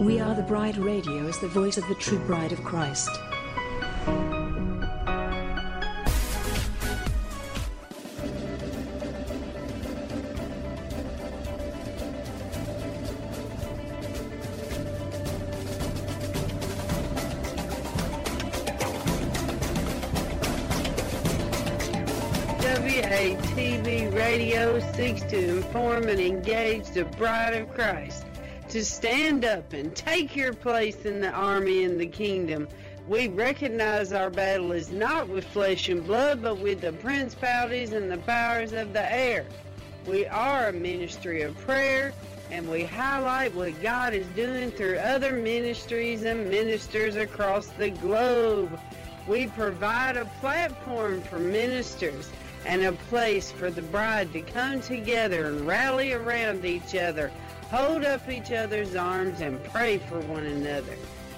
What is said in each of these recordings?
We Are the Bride Radio is the voice of the true bride of Christ. WATB Radio seeks to inform and engage the bride of Christ to stand up and take your place in the army and the kingdom. We recognize our battle is not with flesh and blood, but with the principalities and the powers of the air. We are a ministry of prayer, and we highlight what God is doing through other ministries and ministers across the globe. We provide a platform for ministers and a place for the bride to come together and rally around each other, hold up each other's arms, and pray for one another.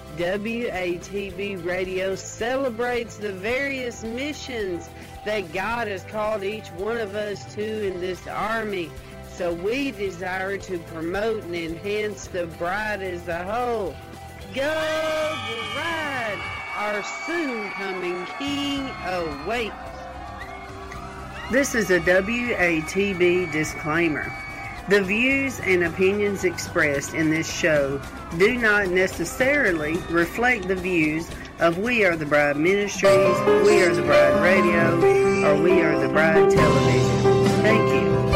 WATB Radio celebrates the various missions that God has called each one of us to in this army. So we desire to promote and enhance the bride as a whole. Go bride! Our soon-coming king awaits. This is a WATB disclaimer. The views and opinions expressed in this show do not necessarily reflect the views of We Are the Bride Ministries, We Are the Bride Radio, or We Are the Bride Television. Thank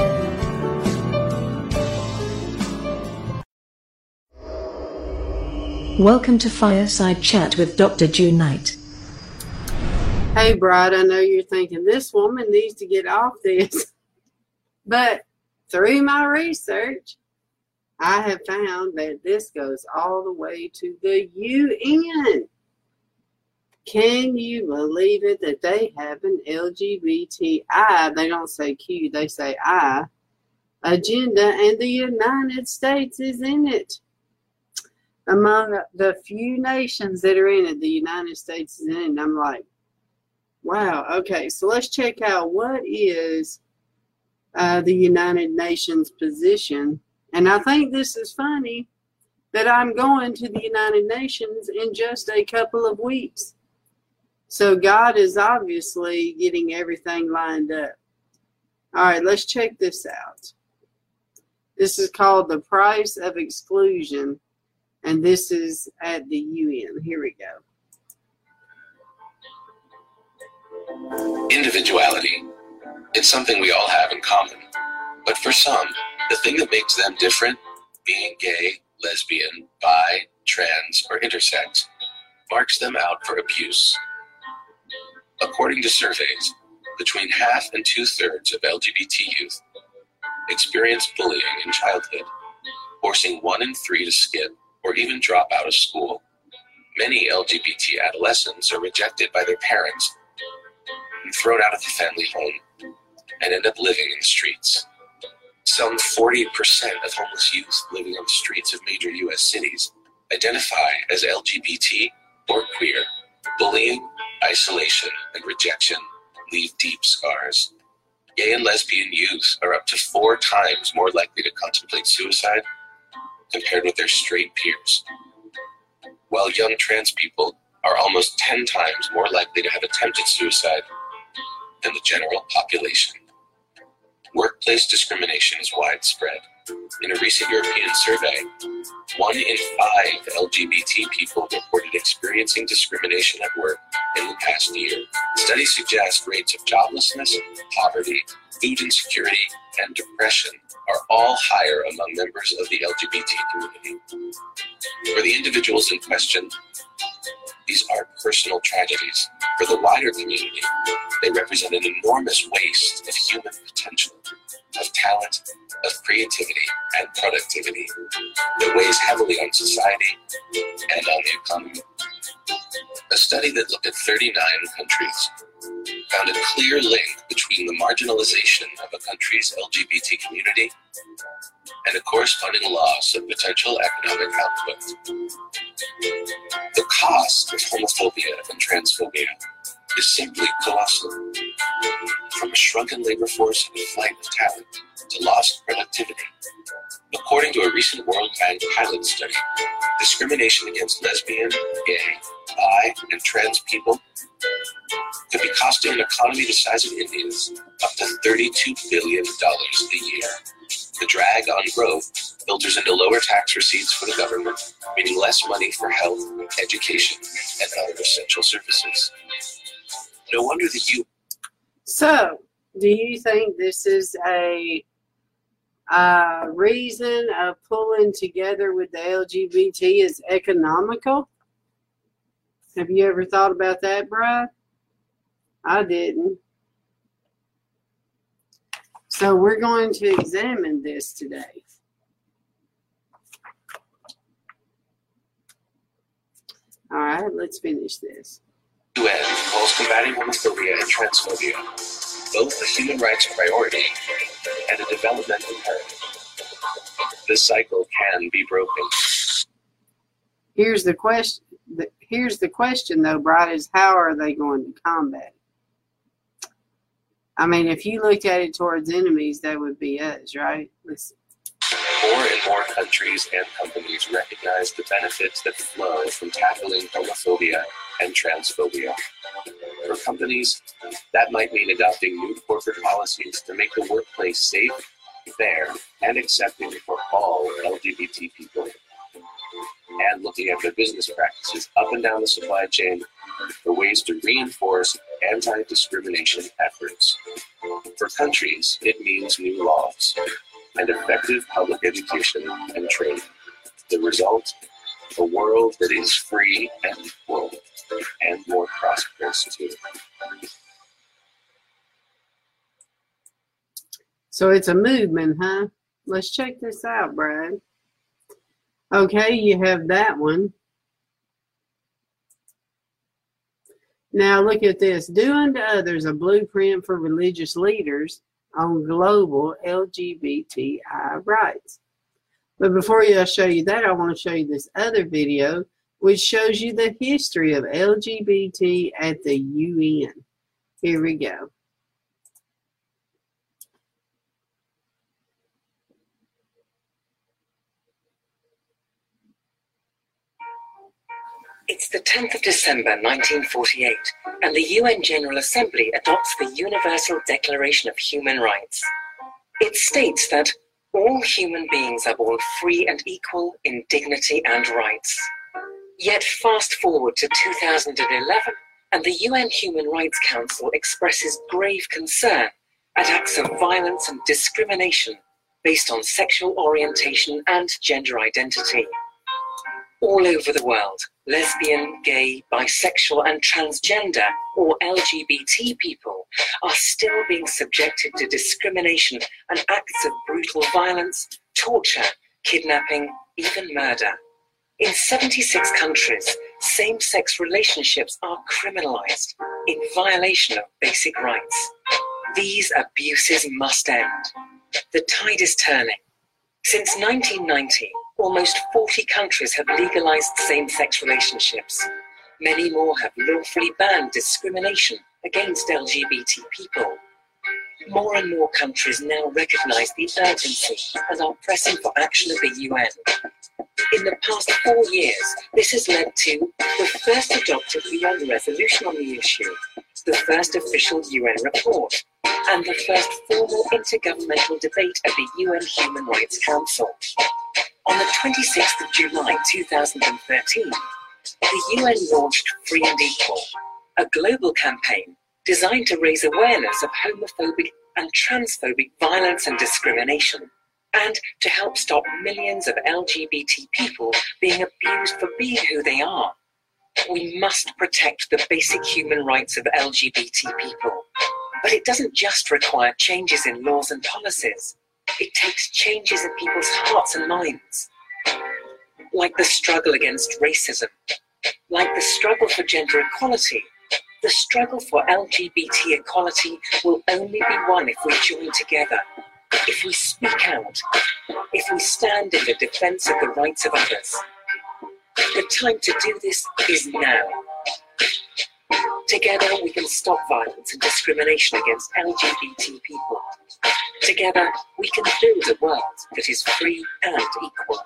you. Welcome to Fireside Chat with Dr. Jew Knight. Hey, bride, I know you're thinking, this woman needs to get off this. But through my research, I have found that this goes all the way to the UN. Can you believe it that they have an LGBTI, they don't say Q, they say I, agenda, and the United States is in it. Among the few nations that are in it, the United States is in it. And I'm like, wow, okay, so let's check out what is the United Nations position. And I think this is funny that I'm going to the United Nations in just a couple of weeks. So God is obviously getting everything lined up. All right, let's check this out. This is called The Price of Exclusion, and this is at the UN. Here we go. Individuality. It's something we all have in common. But for some, the thing that makes them different, being gay, lesbian, bi, trans, or intersex, marks them out for abuse. According to surveys, between half and 2/3 of LGBT youth experience bullying in childhood, forcing 1 in 3 to skip or even drop out of school. Many LGBT adolescents are rejected by their parents and thrown out of the family home and end up living in the streets. Some 40% of homeless youth living on the streets of major U.S. cities identify as LGBT or queer. Bullying, isolation, and rejection leave deep scars. Gay and lesbian youth are up to 4 times more likely to contemplate suicide compared with their straight peers, while young trans people are almost 10 times more likely to have attempted suicide than the general population. Workplace discrimination is widespread. In a recent European survey, 1 in 5 LGBT people reported experiencing discrimination at work in the past year. Studies suggest rates of joblessness, poverty, food insecurity, and depression are all higher among members of the LGBT community. For the individuals in question, these are personal tragedies. For the wider community, they represent an enormous waste of human potential, of talent, of creativity, and productivity that weighs heavily on society and on the economy. A study that looked at 39 countries found a clear link between the marginalization of a country's LGBT community and a corresponding loss of potential economic output. The cost of homophobia and transphobia is simply colossal. From a shrunken labor force and a flight of talent to lost productivity, According to a recent World Bank pilot study, discrimination against lesbian, gay, bi, and trans people could be costing an economy the size of India's up to $32 billion a year. The drag on growth filters into lower tax receipts for the government, meaning less money for health, education, and other essential services. No wonder that you... So, do you think this is a reason of pulling together with the LGBT is economical? Have you ever thought about that, Brad? I didn't. So we're going to examine this today. All right, let's finish this. UN calls combating homophobia and transphobia both a human rights priority and a developmental imperative. This cycle can be broken. Here's the question. Though, Bright, is how are they going to combat it? I mean, if you looked at it towards enemies, that would be us, right? Listen. More and more countries and companies recognize the benefits that flow from tackling homophobia and transphobia. For companies, that might mean adopting new corporate policies to make the workplace safe, fair, and accepting for all LGBT people. And looking at their business practices up and down the supply chain for ways to reinforce anti-discrimination efforts. For countries, it means new laws and effective public education and training. The result, a world that is free and equal and more prosperous too. So it's a movement, huh? Let's check this out, Brad. Okay, you have that one. Now look at this. Do unto others a blueprint for religious leaders on global LGBTI rights. But before I show you that, I want to show you this other video which shows you the history of LGBT at the UN. Here we go. It's the 10th of December 1948, and the UN General Assembly adopts the Universal Declaration of Human Rights. It states that all human beings are born free and equal in dignity and rights. Yet fast forward to 2011, and the UN Human Rights Council expresses grave concern at acts of violence and discrimination based on sexual orientation and gender identity. All over the world, lesbian, gay, bisexual, and transgender, or LGBT people, are still being subjected to discrimination and acts of brutal violence, torture, kidnapping, even murder. In 76 countries, same-sex relationships are criminalized in violation of basic rights. These abuses must end. The tide is turning. Since 1990, almost 40 countries have legalized same-sex relationships. Many more have lawfully banned discrimination against LGBT people. More and more countries now recognize the urgency and are pressing for action of the UN. In the past 4 years, this has led to the first adopted UN resolution on the issue, the first official UN report, and the first formal intergovernmental debate at the UN Human Rights Council. On the 26th of July 2013, the UN launched Free and Equal, a global campaign designed to raise awareness of homophobic and transphobic violence and discrimination, and to help stop millions of LGBT people being abused for being who they are. We must protect the basic human rights of LGBT people. But it doesn't just require changes in laws and policies. It takes changes in people's hearts and minds. Like the struggle against racism, like the struggle for gender equality, the struggle for LGBT equality will only be won if we join together, if we speak out, if we stand in the defense of the rights of others. The time to do this is now. Together we can stop violence and discrimination against LGBT people. Together, we can build a world that is free and equal.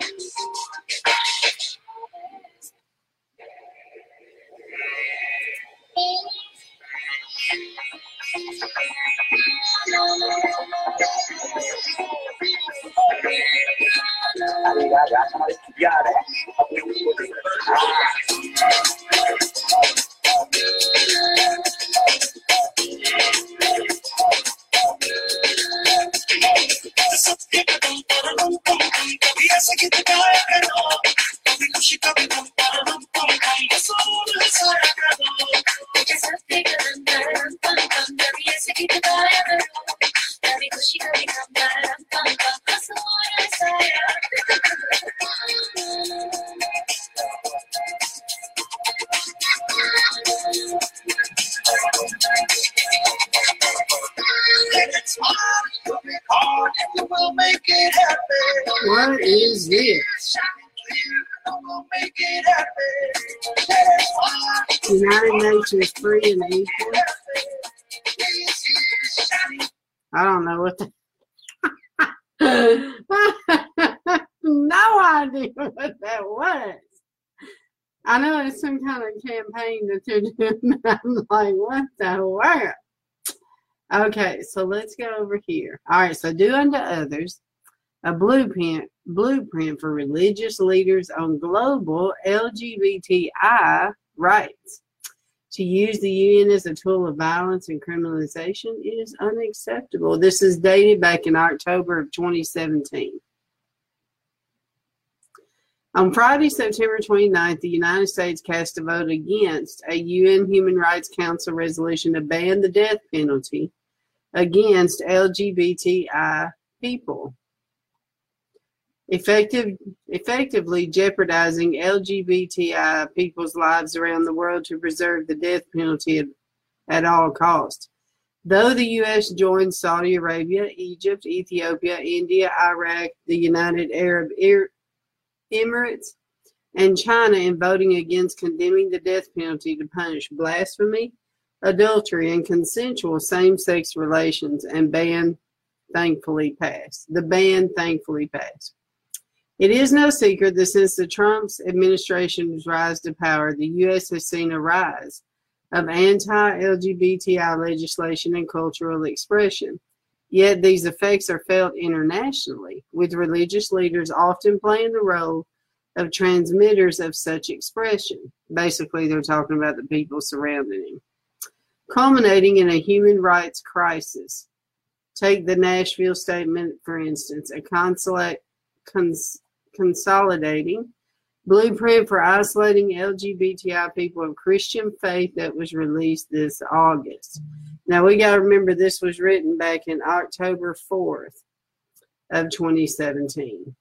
What is this? United Nations free and equal. I don't know what no idea what that was. I know it's some kind of campaign that they're doing. I'm like, what the world? Okay, so let's go over here. All right, so do unto others a blueprint for religious leaders on global LGBTI rights. To use the UN as a tool of violence and criminalization is unacceptable. This is dated back in October of 2017. On Friday, September 29th, the United States cast a vote against a UN Human Rights Council resolution to ban the death penalty against LGBTI people, effectively jeopardizing LGBTI people's lives around the world to preserve the death penalty at all costs. Though the U.S. joined Saudi Arabia, Egypt, Ethiopia, India, Iraq, the United Arab Emirates, and China in voting against condemning the death penalty to punish blasphemy, adultery, and consensual same-sex relations, and the ban thankfully passed. It is no secret that since the Trump administration's rise to power, the U.S. has seen a rise of anti-LGBTI legislation and cultural expression. Yet these effects are felt internationally, with religious leaders often playing the role of transmitters of such expression. Basically, they're talking about the people surrounding him, culminating in a human rights crisis. Take the Nashville Statement, for instance, a consolidating blueprint for isolating LGBTI people of Christian faith that was released this August. Now, we got to remember this was written back in October 4th of 2017.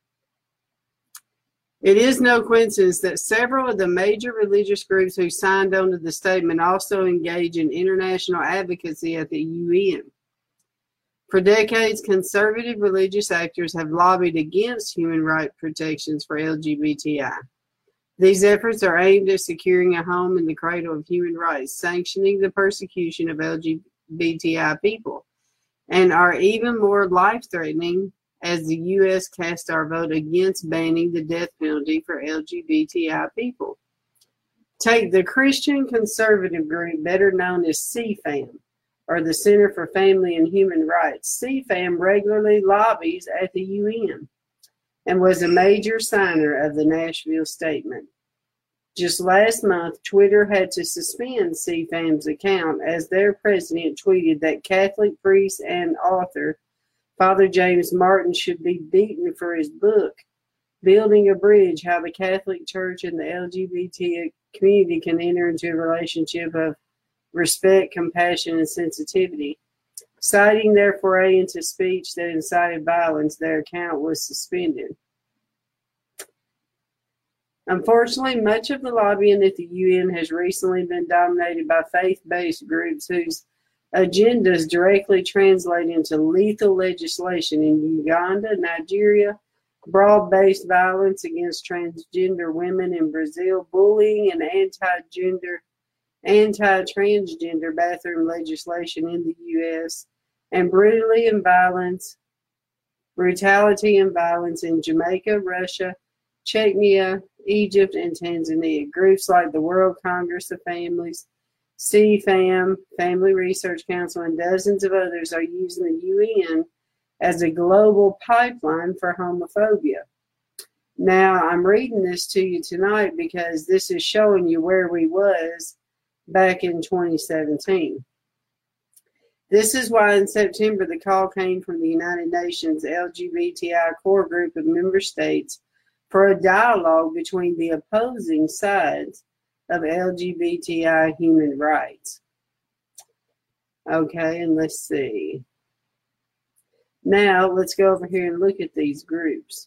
It is no coincidence that several of the major religious groups who signed on to the statement also engage in international advocacy at the UN. For decades, conservative religious actors have lobbied against human rights protections for LGBTI. These efforts are aimed at securing a home in the cradle of human rights, sanctioning the persecution of LGBTI people, and are even more life-threatening as the U.S. cast our vote against banning the death penalty for LGBTI people. Take the Christian conservative group better known as CFAM, or the Center for Family and Human Rights. CFAM regularly lobbies at the UN and was a major signer of the Nashville Statement. Just last month, Twitter had to suspend CFAM's account as their president tweeted that Catholic priest and author Father James Martin should be beaten for his book, Building a Bridge: How the Catholic Church and the LGBT Community Can Enter into a Relationship of Respect, Compassion, and Sensitivity. Citing their foray into speech that incited violence, their account was suspended. Unfortunately, much of the lobbying at the UN has recently been dominated by faith-based groups whose agendas directly translate into lethal legislation in Uganda, Nigeria, broad-based violence against transgender women in Brazil, bullying and anti-transgender bathroom legislation in the U.S., and brutality and violence in Jamaica, Russia, Chechnya, Egypt, and Tanzania. Groups like the World Congress of Families, CFAM, Family Research Council, and dozens of others are using the UN as a global pipeline for homophobia. Now, I'm reading this to you tonight because this is showing you where we was back in 2017. This is why in September the call came from the United Nations LGBTI core group of member states for a dialogue between the opposing sides of LGBTI human rights. Okay, and let's see. Now, let's go over here and look at these groups.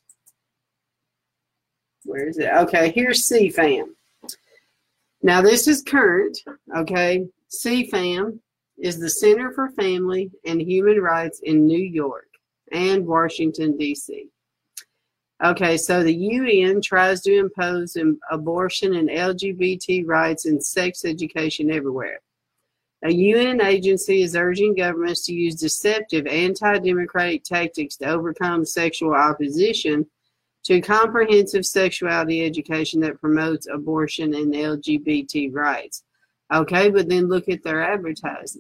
Where is it? Okay, here's CFAM. Now, this is current, okay? CFAM is the Center for Family and Human Rights in New York and Washington, D.C. Okay, so the UN tries to impose abortion and LGBT rights and sex education everywhere. A UN agency is urging governments to use deceptive anti-democratic tactics to overcome sexual opposition to comprehensive sexuality education that promotes abortion and LGBT rights. Okay, but then look at their advertising.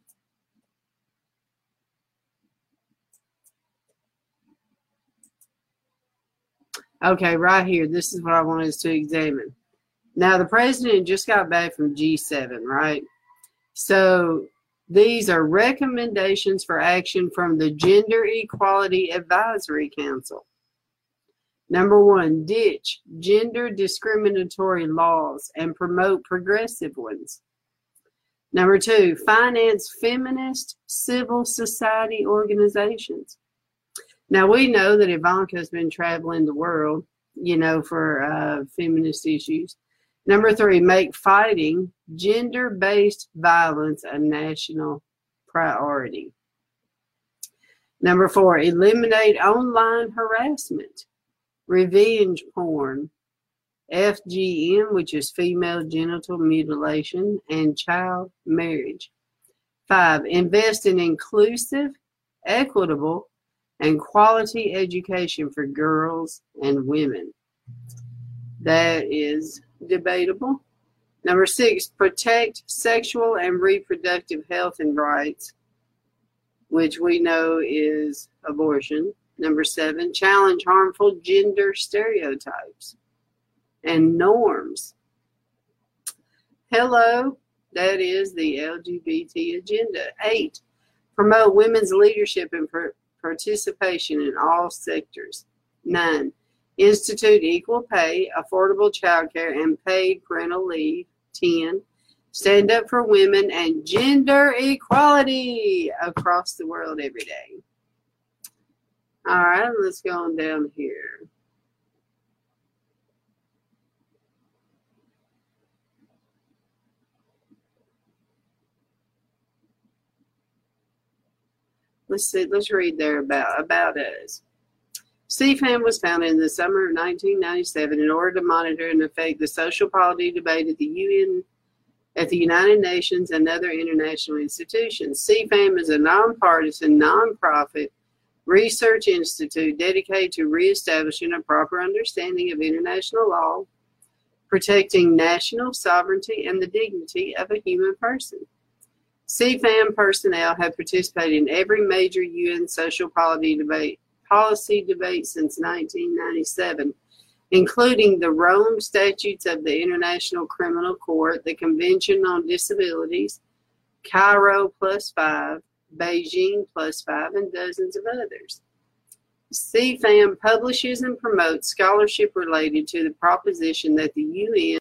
Okay, right here, this is what I wanted us to examine. Now, the president just got back from G7, right? So these are recommendations for action from the Gender Equality Advisory Council. Number 1, ditch gender discriminatory laws and promote progressive ones. Number 2, finance feminist civil society organizations. Now, we know that Ivanka's been traveling the world, for feminist issues. Number 3, make fighting gender-based violence a national priority. Number 4, eliminate online harassment, revenge porn, FGM, which is female genital mutilation, and child marriage. 5, invest in inclusive, equitable, and quality education for girls and women. That is debatable. Number 6, protect sexual and reproductive health and rights, which we know is abortion. Number 7, challenge harmful gender stereotypes and norms. Hello, that is the LGBT agenda. 8, promote women's leadership and participation in all sectors. 9, institute equal pay, affordable childcare, and paid parental leave. 10, stand up for women and gender equality across the world every day. All right, let's go on down here. Let's see. Let's read there about us. CFAM was founded in the summer of 1997 in order to monitor and affect the social policy debate at the UN, at the United Nations, and other international institutions. CFAM is a nonpartisan, nonprofit research institute dedicated to reestablishing a proper understanding of international law, protecting national sovereignty and the dignity of a human person. CFAM personnel have participated in every major UN social policy debate since 1997, including the Rome Statutes of the International Criminal Court, the Convention on Disabilities, Cairo +5, Beijing +5, and dozens of others. CFAM publishes and promotes scholarship related to the proposition that the UN